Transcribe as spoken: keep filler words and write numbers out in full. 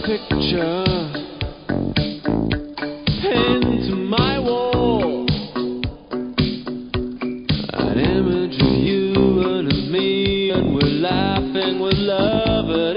picture pinned to my wall, an image of you and of me, and we're laughing with love at